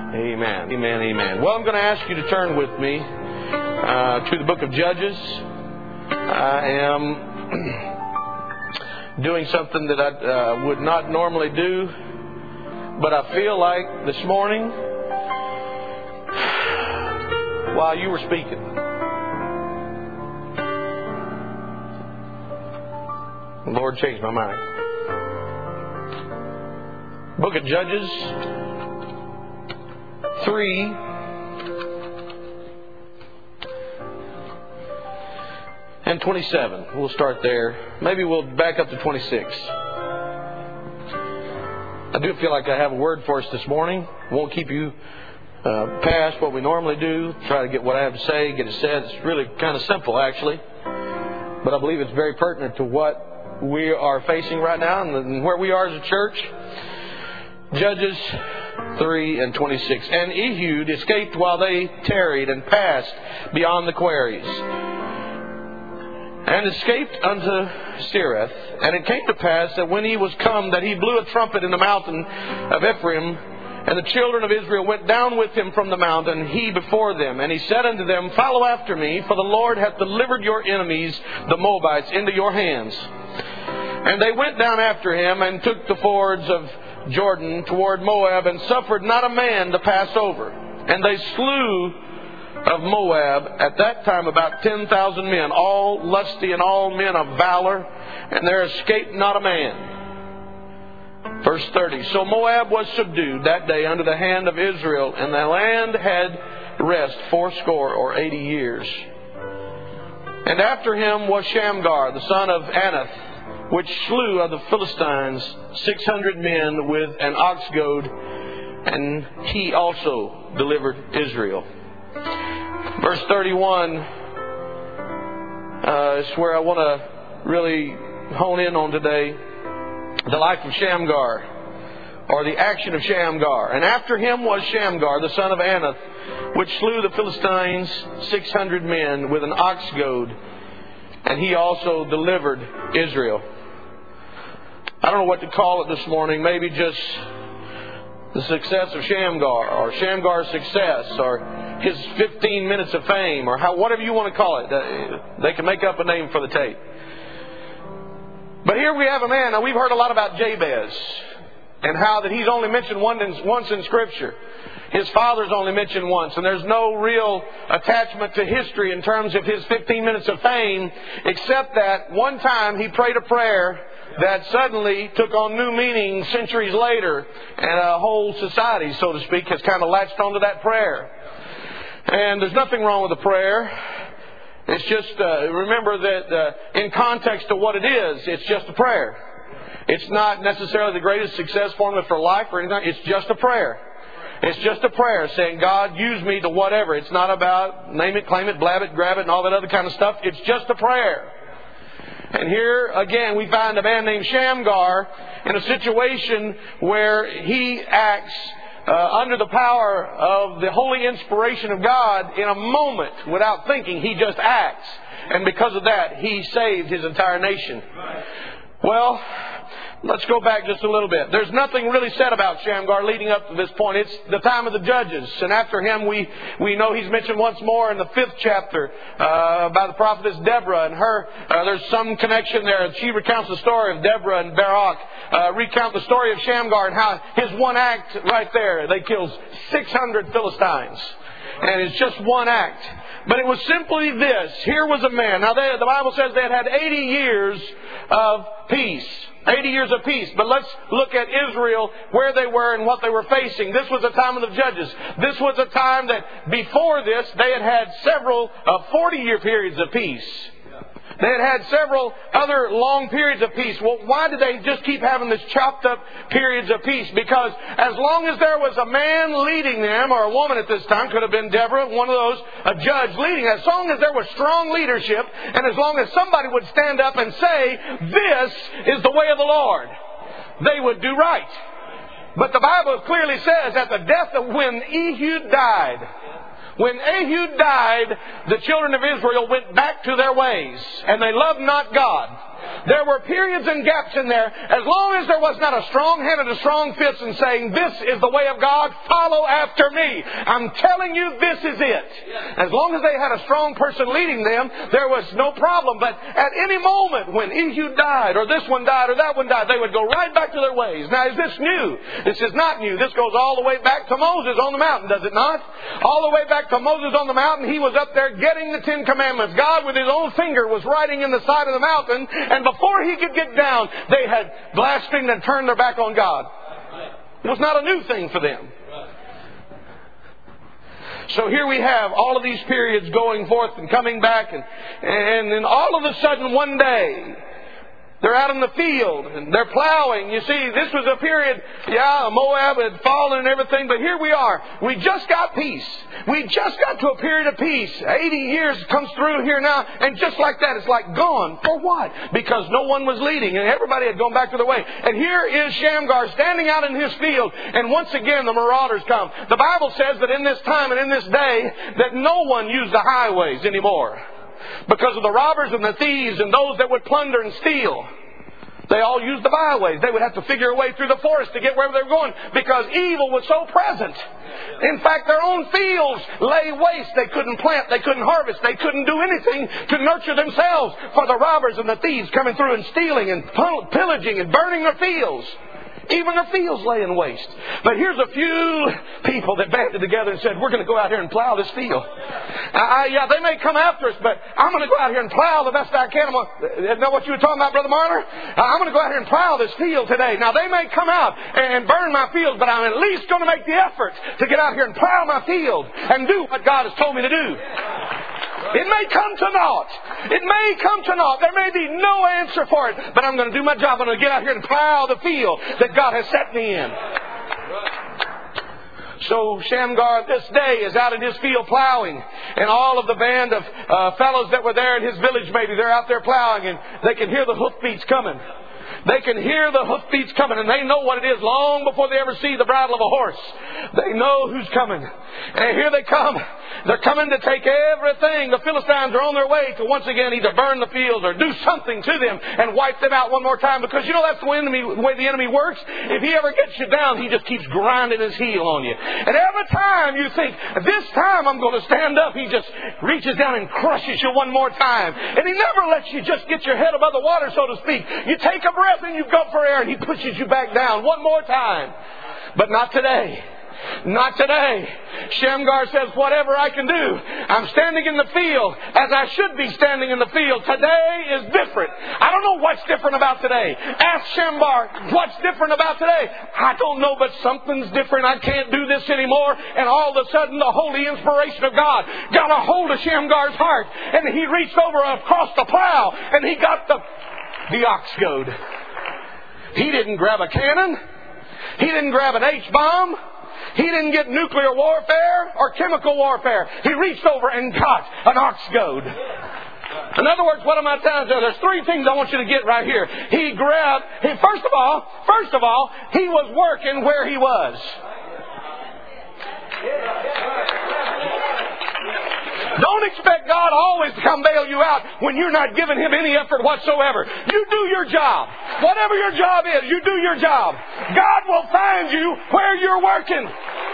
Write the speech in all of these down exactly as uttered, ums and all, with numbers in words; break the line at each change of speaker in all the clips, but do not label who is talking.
Amen. Amen. Amen. Well, I'm going to ask you to turn with me uh, to the book of Judges. I am doing something that I uh, would not normally do, but I feel like this morning, while you were speaking, the Lord changed my mind. Book of Judges three and twenty-seven. We'll start there. Maybe we'll back up to twenty-six. I do feel like I have a word for us this morning. Won't keep you uh, past what we normally do. Try to get what I have to say, get it said. It's really kind of simple, actually. But I believe it's very pertinent to what we are facing right now and where we are as a church. Judges three and twenty-six. And Ehud escaped while they tarried and passed beyond the quarries, and escaped unto Sereth. And it came to pass that when he was come, that he blew a trumpet in the mountain of Ephraim, and the children of Israel went down with him from the mountain, he before them. And he said unto them, Follow after me, for the Lord hath delivered your enemies, the Moabites, into your hands. And they went down after him, and took the fords of Jordan toward Moab, and suffered not a man to pass over. And they slew of Moab at that time about ten thousand men, all lusty and all men of valor, and there escaped not a man. Verse thirty. So Moab was subdued that day under the hand of Israel, and the land had rest fourscore or eighty years. And after him was Shamgar, the son of Anath, which slew of the Philistines six hundred men with an ox goad, and he also delivered Israel. Verse thirty-one uh, is where I want to really hone in on today. The life of Shamgar, or the action of Shamgar. And after him was Shamgar, the son of Anath, which slew the Philistines six hundred men with an ox goad, and he also delivered Israel. I don't know what to call it this morning. Maybe just the success of Shamgar, or Shamgar's success, or his fifteen minutes of fame, or how, whatever you want to call it. They can make up a name for the tape. But here we have a man. Now, we've heard a lot about Jabez, and how that he's only mentioned one in, once in Scripture. His father's only mentioned once, and there's no real attachment to history in terms of his fifteen minutes of fame, except that one time he prayed a prayer that suddenly took on new meaning centuries later, and a whole society, so to speak, has kind of latched onto that prayer. And there's nothing wrong with the prayer. It's just, uh, remember that uh, in context of what it is, it's just a prayer. It's not necessarily the greatest success formula for life or anything. It's just a prayer. It's just a prayer saying, God, use me to whatever. It's not about name it, claim it, blab it, grab it, and all that other kind of stuff. It's just a prayer. And here, again, we find a man named Shamgar in a situation where he acts uh, under the power of the holy inspiration of God in a moment without thinking. He just acts. And because of that, he saved his entire nation. Well, let's go back just a little bit. There's nothing really said about Shamgar leading up to this point. It's the time of the judges. And after him, we, we know he's mentioned once more in the fifth chapter uh, by the prophetess Deborah. And her, uh, there's some connection there. She recounts the story of Deborah and Barak. Uh, recount the story of Shamgar and how his one act right there, they killed six hundred Philistines. And it's just one act. But it was simply this. Here was a man. Now, they, the Bible says they had had eighty years of peace. eighty years of peace. But let's look at Israel, where they were and what they were facing. This was the time of the judges. This was a time that before this, they had had several uh, forty-year periods of peace. They had had several other long periods of peace. Well, why did they just keep having this chopped up periods of peace? Because as long as there was a man leading them, or a woman at this time, could have been Deborah, one of those, a judge leading, as long as there was strong leadership, and as long as somebody would stand up and say, this is the way of the Lord, they would do right. But the Bible clearly says at the death of when Ehud died, When Ehud died, the children of Israel went back to their ways, and they loved not God. There were periods and gaps in there. As long as there was not a strong hand and a strong fist and saying, this is the way of God, follow after me. I'm telling you, this is it. As long as they had a strong person leading them, there was no problem. But at any moment when Ehud died, or this one died, or that one died, they would go right back to their ways. Now, is this new? This is not new. This goes all the way back to Moses on the mountain, does it not? All the way back to Moses on the mountain, he was up there getting the Ten Commandments. God, with His own finger, was writing in the side of the mountain, and before He could get down, they had blasphemed and turned their back on God. It was not a new thing for them. So here we have all of these periods going forth and coming back, and, and then all of a sudden one day, they're out in the field and they're plowing. You see, this was a period, yeah, Moab had fallen and everything, but here we are. We just got peace. We just got to a period of peace. eighty years comes through here now, and just like that, it's like gone. For what? Because no one was leading and everybody had gone back to their way. And here is Shamgar standing out in his field, and once again the marauders come. The Bible says that in this time and in this day that no one used the highways anymore. Because of the robbers and the thieves and those that would plunder and steal. They all used the byways. They would have to figure a way through the forest to get wherever they were going because evil was so present. In fact, their own fields lay waste. They couldn't plant. They couldn't harvest. They couldn't do anything to nurture themselves for the robbers and the thieves coming through and stealing and pillaging and burning their fields. Even the fields laying waste. But here's a few people that banded together and said, we're going to go out here and plow this field. Uh, yeah, they may come after us, but I'm going to go out here and plow the best I can. Isn't that what you were talking about, Brother Marner? Uh, I'm going to go out here and plow this field today. Now, they may come out and burn my field, but I'm at least going to make the effort to get out here and plow my field and do what God has told me to do. It may come to naught. It may come to naught. There may be no answer for it. But I'm going to do my job. I'm going to get out here and plow the field that God has set me in. So Shamgar this day is out in his field plowing. And all of the band of uh, fellows that were there in his village, maybe, they're out there plowing. And they can hear the hoofbeats coming. They can hear the hoofbeats coming, and they know what it is long before they ever see the bridle of a horse. They know who's coming. And here they come. They're coming to take everything. The Philistines are on their way to once again either burn the fields or do something to them and wipe them out one more time. Because you know that's the way, enemy, the way the enemy works. If he ever gets you down, he just keeps grinding his heel on you. And every time you think, this time I'm going to stand up, he just reaches down and crushes you one more time. And he never lets you just get your head above the water, so to speak. You take a breath and you go for air and he pushes you back down one more time. But not today. Not today. Shamgar says, whatever I can do, I'm standing in the field as I should be standing in the field. Today is different. I don't know what's different about today. Ask Shamgar, what's different about today? I don't know, but something's different. I can't do this anymore. And all of a sudden, the holy inspiration of God got a hold of Shamgar's heart. And he reached over across the plow and he got the, the ox goad. He didn't grab a cannon. He didn't grab an H-bomb. He didn't get nuclear warfare or chemical warfare. He reached over and got an ox goad. In other words, what am I telling you? There's three things I want you to get right here. He grabbed, he, first of all, first of all, he was working where he was. Don't expect God always to come bail you out when you're not giving Him any effort whatsoever. You do your job. Whatever your job is, you do your job. God will find you where you're working.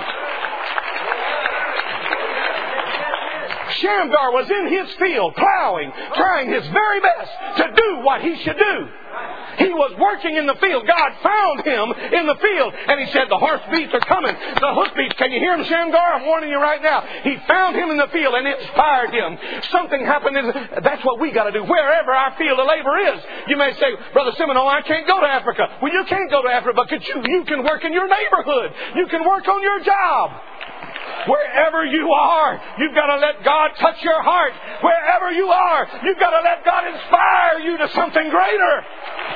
Shamgar was in his field, plowing, trying his very best to do what he should do. He was working in the field. God found him in the field. And he said, the horse beats are coming. The hoof beats. Can you hear him, Shamgar? I'm warning you right now. He found him in the field and it inspired him. Something happened. In, that's what we got to do. Wherever our field of labor is. You may say, Brother Semino, I can't go to Africa. Well, you can't go to Africa, but you, you can work in your neighborhood. You can work on your job. Wherever you are, you've got to let God touch your heart. Wherever you are, you've got to let God inspire you to something greater.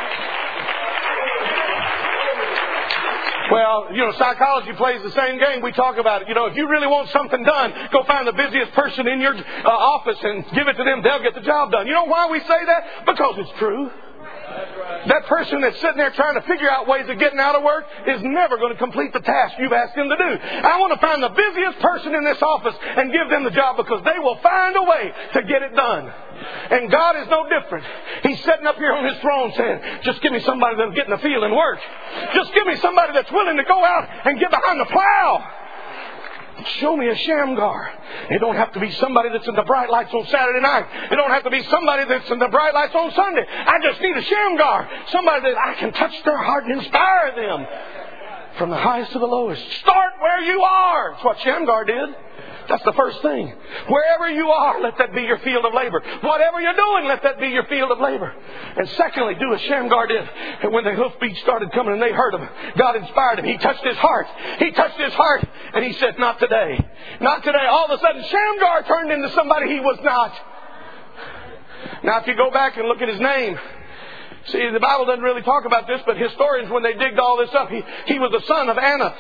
Well, you know, psychology plays the same game. We talk about it. You know, if you really want something done, go find the busiest person in your uh, office and give it to them. They'll get the job done. You know why we say that? Because it's true. That person that's sitting there trying to figure out ways of getting out of work is never going to complete the task you've asked them to do. I want to find the busiest person in this office and give them the job, because they will find a way to get it done. And God is no different. He's sitting up here on His throne saying, just give me somebody that'll get in the field and work. Just give me somebody that's willing to go out and get behind the plow. Show me a Shamgar. It don't have to be somebody that's in the bright lights on Saturday night. It don't have to be somebody that's in the bright lights on Sunday. I just need a Shamgar. Somebody that I can touch their heart and inspire them. From the highest to the lowest. Start where you are. That's what Shamgar did. That's the first thing. Wherever you are, let that be your field of labor. Whatever you're doing, let that be your field of labor. And secondly, do as Shamgar did. And when the hoofbeats started coming and they heard him, God inspired him. He touched his heart. He touched his heart. And he said, not today. Not today. All of a sudden, Shamgar turned into somebody he was not. Now, if you go back and look at his name, see, the Bible doesn't really talk about this, but historians, when they digged all this up, he, he was the son of Anath.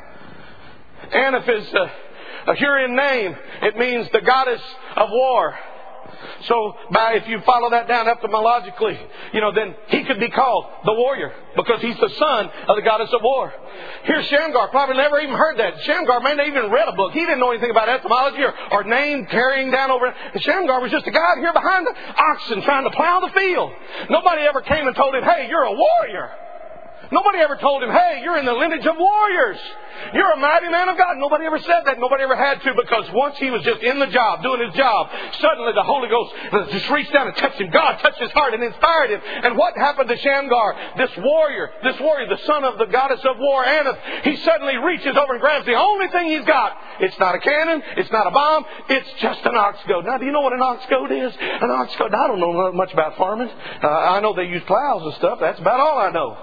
Anath is Uh, a Hurrian name. It means the goddess of war. So, by if you follow that down etymologically, you know, then he could be called the warrior, because he's the son of the goddess of war. Here's Shamgar. Probably never even heard that. Shamgar may not even read a book. He didn't know anything about etymology or, or name carrying down over. And Shamgar was just a guy here behind the oxen trying to plow the field. Nobody ever came and told him, hey, you're a warrior. Nobody ever told him, hey, you're in the lineage of warriors. You're a mighty man of God. Nobody ever said that. Nobody ever had to, because once he was just in the job, doing his job, suddenly the Holy Ghost just reached down and touched him. God touched his heart and inspired him. And what happened to Shamgar? This warrior, this warrior, the son of the goddess of war, Anath, he suddenly reaches over and grabs the only thing he's got. It's not a cannon. It's not a bomb. It's just an ox goad. Now, do you know what an ox goad is? An ox goad, I don't know much about farming. Uh, I know they use plows and stuff. That's about all I know.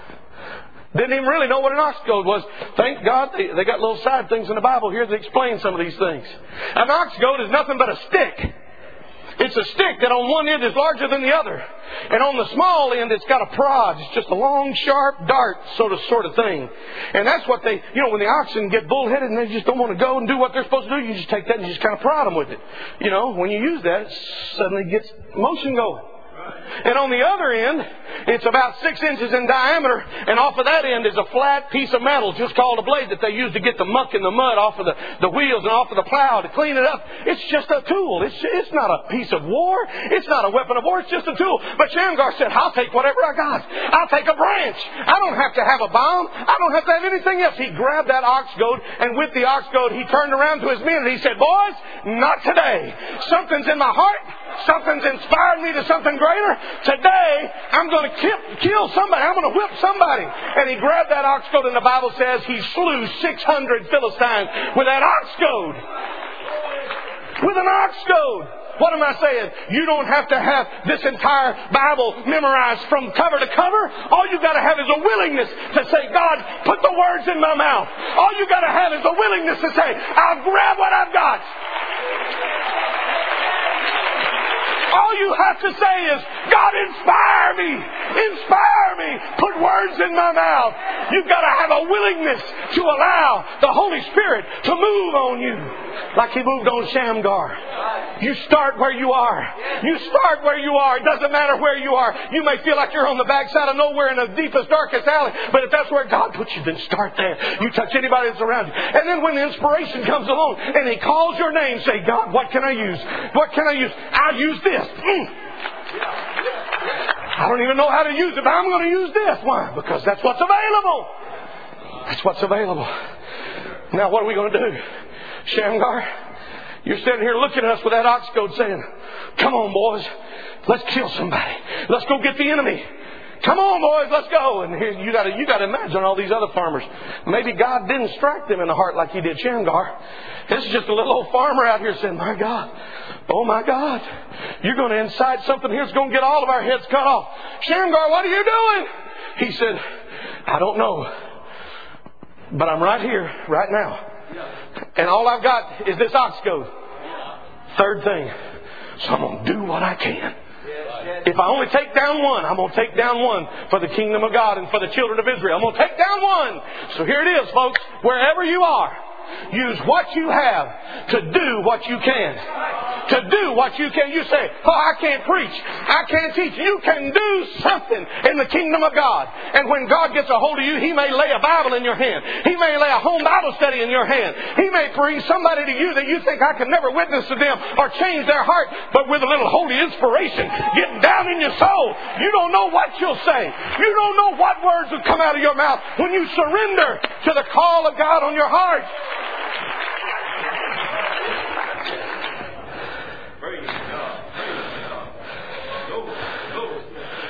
Didn't even really know what an ox goad was. Thank God they, they got little side things in the Bible here that explain some of these things. An ox goad is nothing but a stick. It's a stick that on one end is larger than the other. And on the small end, it's got a prod. It's just a long, sharp dart sort of, sort of thing. And that's what they, you know, when the oxen get bullheaded and they just don't want to go and do what they're supposed to do, you just take that and you just kind of prod them with it. You know, when you use that, it suddenly gets motion going. And on the other end, it's about six inches in diameter, and off of that end is a flat piece of metal, just called a blade, that they use to get the muck and the mud off of the, the wheels and off of the plow to clean it up. It's just a tool. It's, it's not a piece of war. It's not a weapon of war. It's just a tool. But Shamgar said, I'll take whatever I got. I'll take a branch. I don't have to have a bomb. I don't have to have anything else. He grabbed that ox goad, and with the ox goad, he turned around to his men and he said, boys, not today. Something's in my heart. Something's inspired me to something greater. Today, I'm going to kill, kill somebody. I'm going to whip somebody. And he grabbed that ox goad, and the Bible says he slew six hundred Philistines with that ox goad. With an ox goad. What am I saying? You don't have to have this entire Bible memorized from cover to cover. All you got to have is a willingness to say, God, put the words in my mouth. All you got to have is a willingness to say, I'll grab what I've got. All you have to say is, God, inspire me. Inspire me. Put words in my mouth. You've got to have a willingness to allow the Holy Spirit to move on you like He moved on Shamgar. You start where you are. You start where you are. It doesn't matter where you are. You may feel like you're on the backside of nowhere in the deepest, darkest alley. But if that's where God puts you, then start there. You touch anybody that's around you. And then when the inspiration comes along and He calls your name, say, God, what can I use? What can I use? I'll use this. Mm. I don't even know how to use it, but I'm going to use this. Why? Because that's what's available. That's what's available. Now, what are we going to do? Shamgar, you're standing here looking at us with that ox goad saying, come on, boys. Let's kill somebody. Let's go get the enemy. Come on, boys, let's go. And here you got to you got to imagine all these other farmers. Maybe God didn't strike them in the heart like He did Shamgar. This is just a little old farmer out here saying, my God, oh my God, you're going to incite something here that's going to get all of our heads cut off. Shamgar, what are you doing? He said, I don't know, but I'm right here, right now. And all I've got is this ox goad. Third thing, so I'm going to do what I can. If I only take down one, I'm going to take down one for the kingdom of God and for the children of Israel. I'm going to take down one. So here it is, folks. Wherever you are, use what you have to do what you can. to do what you can. You say, oh, I can't preach. I can't teach. You can do something in the kingdom of God. And when God gets a hold of you, He may lay a Bible in your hand. He may lay a home Bible study in your hand. He may bring somebody to you that you think I can never witness to them or change their heart, but with a little holy inspiration getting down in your soul. You don't know what you'll say. You don't know what words will come out of your mouth when you surrender to the call of God on your heart.
Praise God. Praise God. Go, go.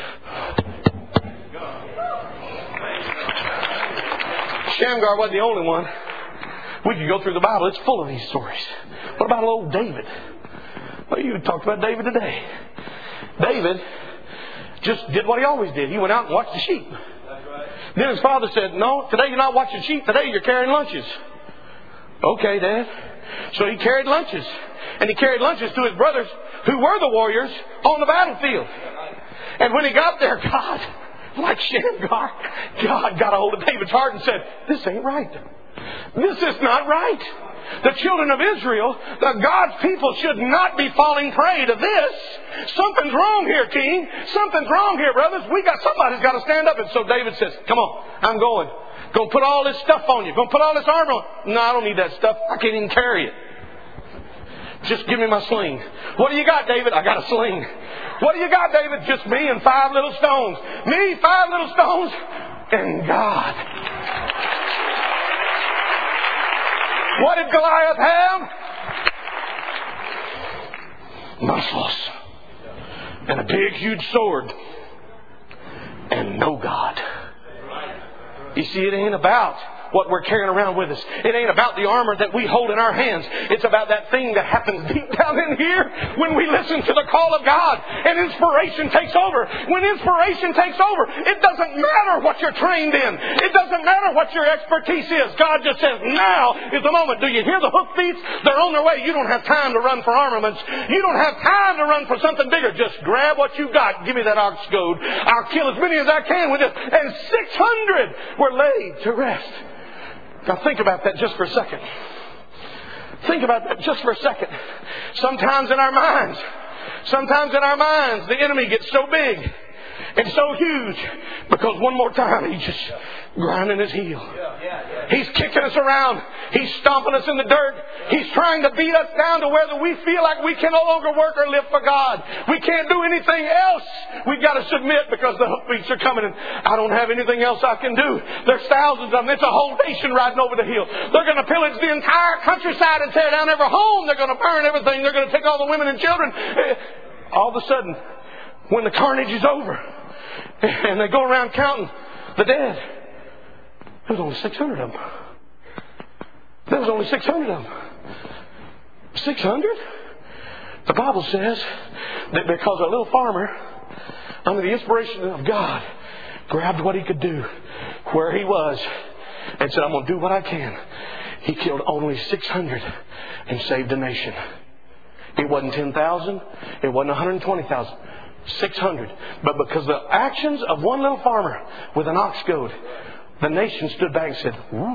Shamgar wasn't the only one. We could go through the Bible. It's full of these stories. What about old David? Well, you talked about David today. David just did what he always did. He went out and watched the sheep. Then his father said, no, today you're not watching sheep. Today you're carrying lunches. Okay, Dad. So he carried lunches. And he carried lunches to his brothers who were the warriors on the battlefield. And when he got there, God, like Shamgar, God got a hold of David's heart and said, this ain't right. This is not right. The children of Israel, the God's people, should not be falling prey to this. Something's wrong here, King. Something's wrong here, brothers. We got somebody's got to stand up. And so David says, come on, I'm going. Going to put all this stuff on you. Going to put all this armor on. No, I don't need that stuff. I can't even carry it. Just give me my sling. What do you got, David? I got a sling. What do you got, David? Just me and five little stones. Me, five little stones, and God. What did Goliath have? Muscles. And a big, huge sword. And no God. You see, it ain't about what we're carrying around with us. It ain't about the armor that we hold in our hands. It's about that thing that happens deep down in here when we listen to the call of God and inspiration takes over. When inspiration takes over, it doesn't matter what you're trained in. It doesn't matter what your expertise is. God just says, now is the moment. Do you hear the hoof beats? They're on their way. You don't have time to run for armaments. You don't have time to run for something bigger. Just grab what you've got. Give me that ox goad. I'll kill as many as I can with this. And six hundred were laid to rest. Now think about that just for a second. Think about that just for a second. Sometimes in our minds, sometimes in our minds, the enemy gets so big and so huge because one more time he's just grinding his heel. He's kicking us around. He's stomping us in the dirt. He's trying to beat us down to where we feel like we can no longer work or live for God. We can't do anything else. We've got to submit because the hoofbeats are coming and I don't have anything else I can do. There's thousands of them. It's a whole nation riding over the hill. They're going to pillage the entire countryside and tear down every home. They're going to burn everything. They're going to take all the women and children. All of a sudden, when the carnage is over and they go around counting the dead, there was only six hundred of them. There was only six hundred of them. six hundred? The Bible says that because a little farmer, under the inspiration of God, grabbed what he could do where he was and said, I'm going to do what I can. He killed only six hundred and saved a nation. It wasn't ten thousand. It wasn't one hundred twenty thousand. six hundred. But because the actions of one little farmer with an ox goad, the nation stood back and said, ooh.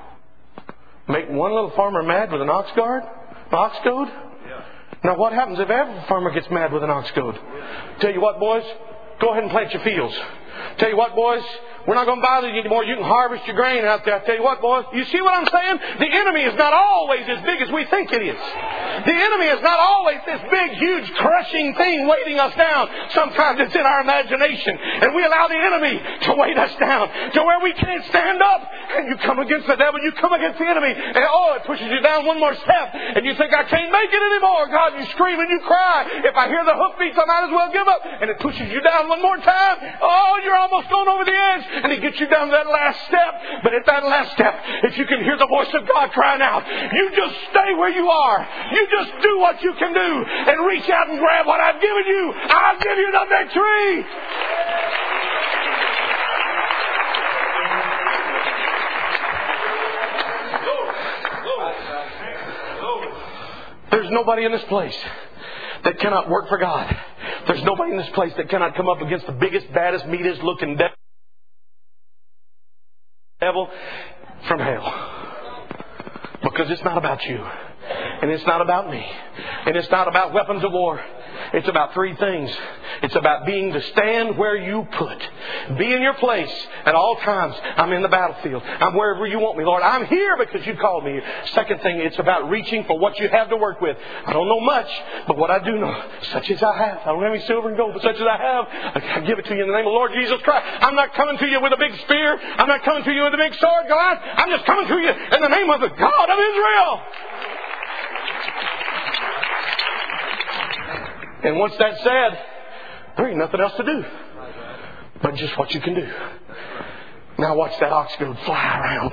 Make one little farmer mad with an ox guard? Ox goad? Yeah. Now what happens if every farmer gets mad with an ox goad? Tell you what, boys, go ahead and plant your fields. Tell you what, boys, we're not going to bother you anymore. You can harvest your grain out there. I tell you what, boys, you see what I'm saying? The enemy is not always as big as we think it is. The enemy is not always this big, huge, crushing thing weighting us down. Sometimes it's in our imagination. And we allow the enemy to weight us down to where we can't stand up. And you come against the devil, you come against the enemy, and oh, it pushes you down one more step. And you think, I can't make it anymore. God, you scream and you cry. If I hear the hoofbeats, I might as well give up. And it pushes you down one more time. Oh, you're almost going over the edge. And he gets you down to that last step. But at that last step, if you can hear the voice of God crying out, you just stay where you are. You just do what you can do and reach out and grab what I've given you. I'll give you the victory. There's nobody in this place that cannot work for God. There's nobody in this place that cannot come up against the biggest, baddest, meanest looking devil. devil from hell. Because it's not about you. And it's not about me. And it's not about weapons of war. It's about three things. It's about being to stand where you put. Be in your place at all times. I'm in the battlefield. I'm wherever you want me, Lord. I'm here because you called me. Second thing, it's about reaching for what you have to work with. I don't know much, but what I do know, such as I have. I don't have any silver and gold, but such as I have, I give it to you in the name of the Lord Jesus Christ. I'm not coming to you with a big spear. I'm not coming to you with a big sword, Goliath. I'm just coming to you in the name of the God of Israel. And once that's said, there ain't nothing else to do but just what you can do. Now watch that ox goad fly around.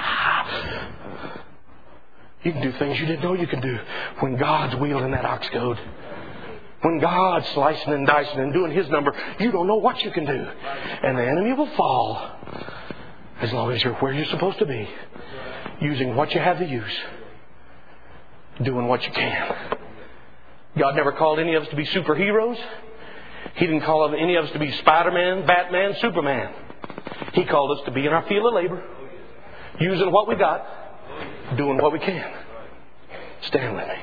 You can do things you didn't know you could do when God's wielding that ox goad. When God's slicing and dicing and doing His number, you don't know what you can do. And the enemy will fall as long as you're where you're supposed to be, using what you have to use, doing what you can. God never called any of us to be superheroes. He didn't call any of us to be Spider-Man, Batman, Superman. He called us to be in our field of labor, using what we got, doing what we can. Stand with me.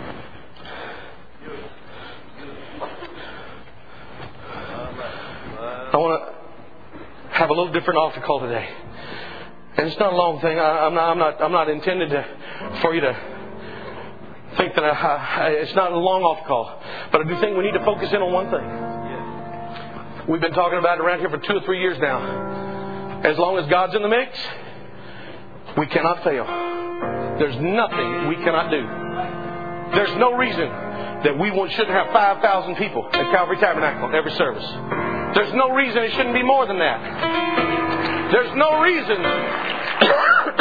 I want to have a little different altar call today. And it's not a long thing. I, I'm not, I'm not, I'm not intended to, for you to think that I, I, it's not a long altar call. But I do think we need to focus in on one thing. We've been talking about it around here for two or three years now. As long as God's in the mix, we cannot fail. There's nothing we cannot do. There's no reason that we shouldn't have five thousand people at Calvary Tabernacle in every service. There's no reason it shouldn't be more than that. There's no reason...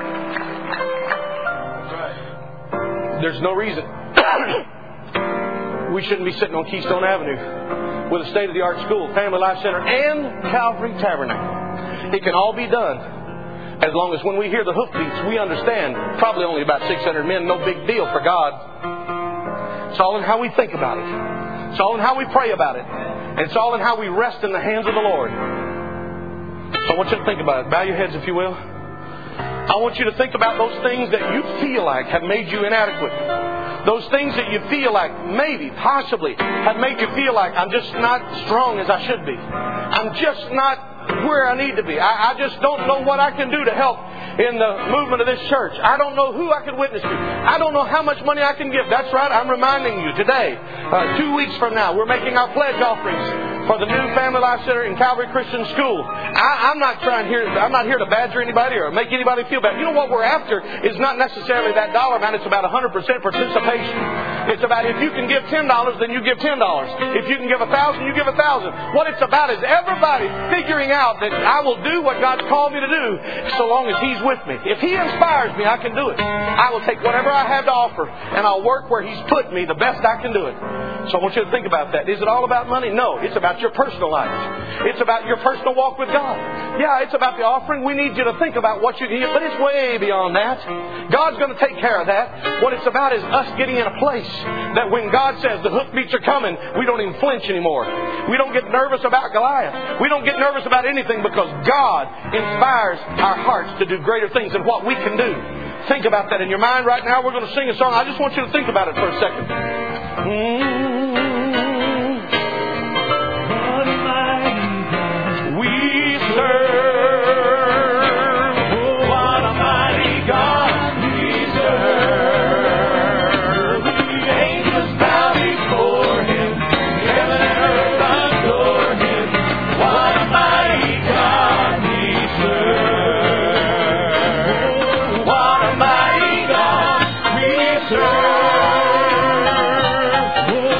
There's no reason we shouldn't be sitting on Keystone Avenue with a state-of-the-art school, Family Life Center, and Calvary Tabernacle. It can all be done as long as when we hear the hoofbeats, we understand probably only about six hundred men, no big deal for God. It's all in how we think about it. It's all in how we pray about it. And it's all in how we rest in the hands of the Lord. So I want you to think about it. Bow your heads if you will. I want you to think about those things that you feel like have made you inadequate. Those things that you feel like maybe, possibly, have made you feel like I'm just not strong as I should be. I'm just not where I need to be. I, I just don't know what I can do to help in the movement of this church. I don't know who I can witness to. I don't know how much money I can give. That's right. I'm reminding you today, uh, two weeks from now, we're making our pledge offerings for the new Family Life Center in Calvary Christian School. I, I'm not trying here. I'm not here to badger anybody or make anybody feel bad. You know what we're after is not necessarily that dollar amount. It's about one hundred percent participation. It's about if you can give ten dollars, then you give ten dollars. If you can give a thousand, you give a thousand. What it's about is everybody figuring out that I will do what God's called me to do, so long as He's with me. If He inspires me, I can do it. I will take whatever I have to offer, and I'll work where He's put me the best I can do it. So I want you to think about that. Is it all about money? No. It's about your personal life. It's about your personal walk with God. Yeah, it's about the offering. We need you to think about what you can give, but it's way beyond that. God's going to take care of that. What it's about is us getting in a place that when God says the hoofbeats are coming, we don't even flinch anymore. We don't get nervous about Goliath. We don't get nervous about anything because God inspires our hearts to do greater things than what we can do. Think about that in your mind right now. We're going to sing a song. I just want you to think about it for a second. Mm-hmm. We serve. Oh, what a mighty God we serve. The angels bow before Him. Heaven and earth adore Him. What a mighty God we serve. What a mighty God we serve.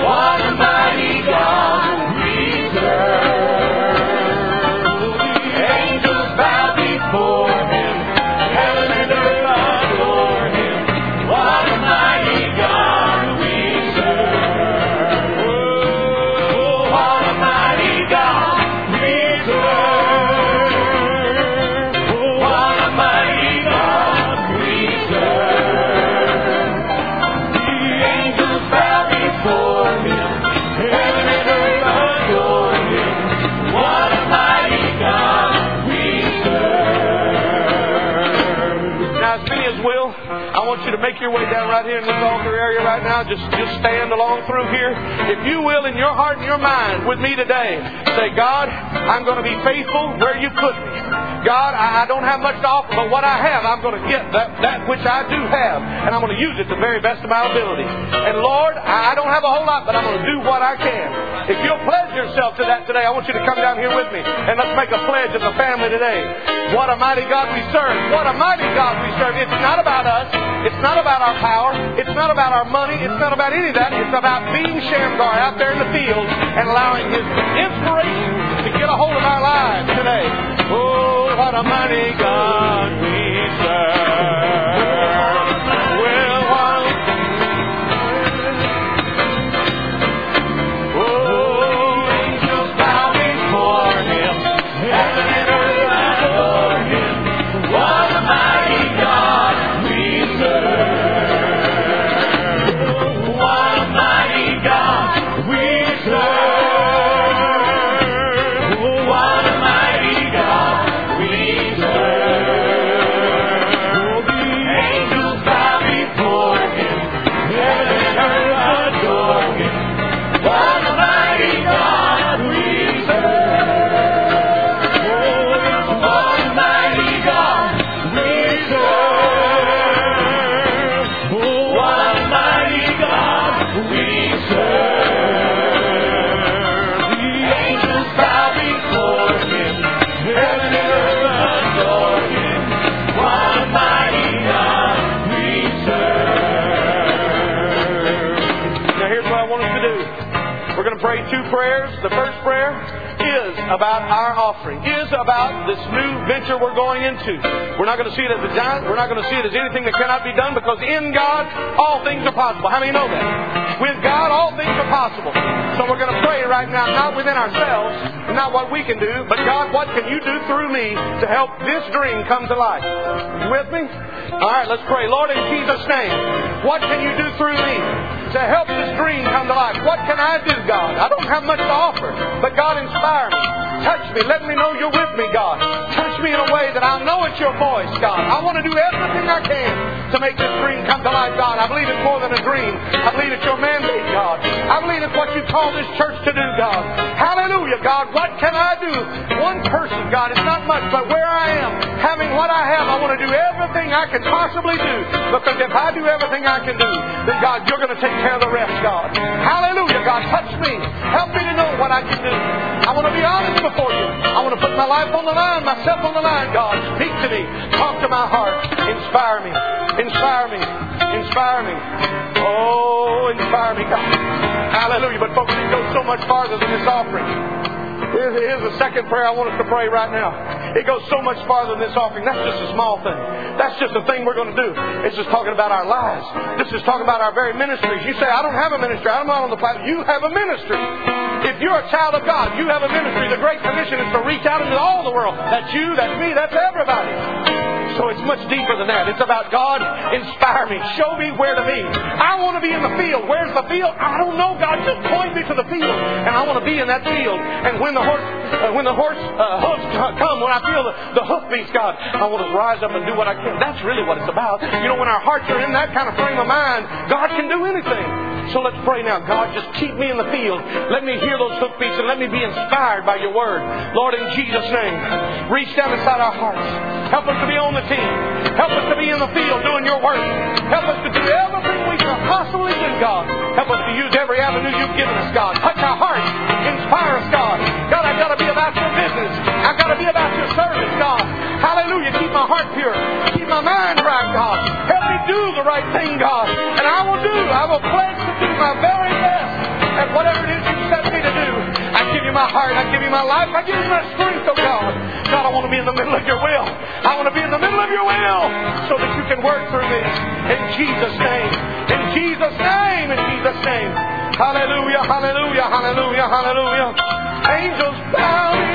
want you to make your way down right here in this altar area right now. Just, just stand along through here. If you will, in your heart and your mind, with me today, say, God, I'm going to be faithful where you put me. God, I don't have much to offer, but what I have, I'm going to get that, that which I do have, and I'm going to use it to the very best of my ability. And Lord, I don't have a whole lot, but I'm going to do what I can. If you'll pledge yourself to that today, I want you to come down here with me, and let's make a pledge of the family today. What a mighty God we serve. What a mighty God we serve. It's not about us. It's not about our power. It's not about our money. It's not about any of that. It's about being Shamgar out there in the field and allowing His inspiration to get a hold of our lives today. Oh, what a mighty God we serve. Well, one, oh, angels bow before Him, heaven and earth adore Him. What a mighty God we serve. What a mighty God we serve. What a mighty God we serve. The angels bow before Him, heaven and earth adore Him. What a mighty God we serve. What a mighty God we serve. What a mighty God we serve. The angels bow before Him, heaven and earth adore Him. What a mighty God we serve. Now here's what I want us to do. We're going to pray two prayers. The first prayer is about our offering, is about this new venture we're going into. We're not going to see it as a giant. We're not going to see it as anything that cannot be done, because in God, all things are possible. How many know that? With God, all things are possible. So we're going to pray right now, not within ourselves, not what we can do, but God, what can you do through me to help this dream come to life? You with me? All right, let's pray. Lord, in Jesus' name, what can you do through me to help this dream come to life? What can I do, God? I don't have much to offer, but God, inspire me. Touch me. Let me know you're with me, God. Touch me in a way that I know it's your voice, God. I want to do everything I can to make this dream come to life, God. I believe it's more than a dream. I believe it's your mandate, God. I believe it's what you call this church to do, God. Hallelujah, God. What can I do? One person, God. It's not much, but where I am, having what I have, I want to do everything I can possibly do. Because if I do everything I can do, then, God, you're going to take care of the rest, God. Hallelujah, God. Touch me. Help me to know what I can do. I want to be honest before you. I want to put my life on the line, myself on the line, God. Speak to me. Talk to my heart. Inspire me. Inspire me. Inspire me. Oh, inspire me, God. Hallelujah. But folks, it goes so much farther than this offering. Here's the second prayer I want us to pray right now. It goes so much farther than this offering. That's just a small thing. That's just the thing we're going to do. It's just talking about our lives. This is talking about our very ministries. You say, I don't have a ministry. I'm not on the platform. You have a ministry. If you're a child of God, you have a ministry. The Great Commission is to reach out into all the world. That's you, that's me, that's everybody. So it's much deeper than that. It's about, God, inspire me. Show me where to be. I want to be in the field. Where's the field? I don't know, God. Just point me to the field. And I want to be in that field. And when the horse, uh, when the horse uh, hooves come, when I feel the, the hoof beats, God, I want to rise up and do what I can. That's really what it's about. You know, when our hearts are in that kind of frame of mind, God can do anything. So let's pray now. God, just keep me in the field. Let me hear those hoof beats and let me be inspired by your word. Lord, in Jesus' name, reach down inside our hearts. Help us to be on the team. Help us to be in the field doing your work. Help us to do everything we can possibly do, God. Help us to use every avenue you've given us, God. Touch our hearts. Inspire us, God. God, I've got to be about your business. I've got to be about your service, God. Hallelujah. Keep my heart pure. Keep my mind right, God. Help me do the right thing, God. And I will do. I will pledge to do my very best at whatever it is you set me to do. I give you my heart. I give you my life. I give you my strength, oh God. God, I want to be in the middle of your will. I want to be in the middle of your will so that you can work through me. In Jesus' name. In Jesus' name. In Jesus' name. Hallelujah, hallelujah, hallelujah, hallelujah. Angels bow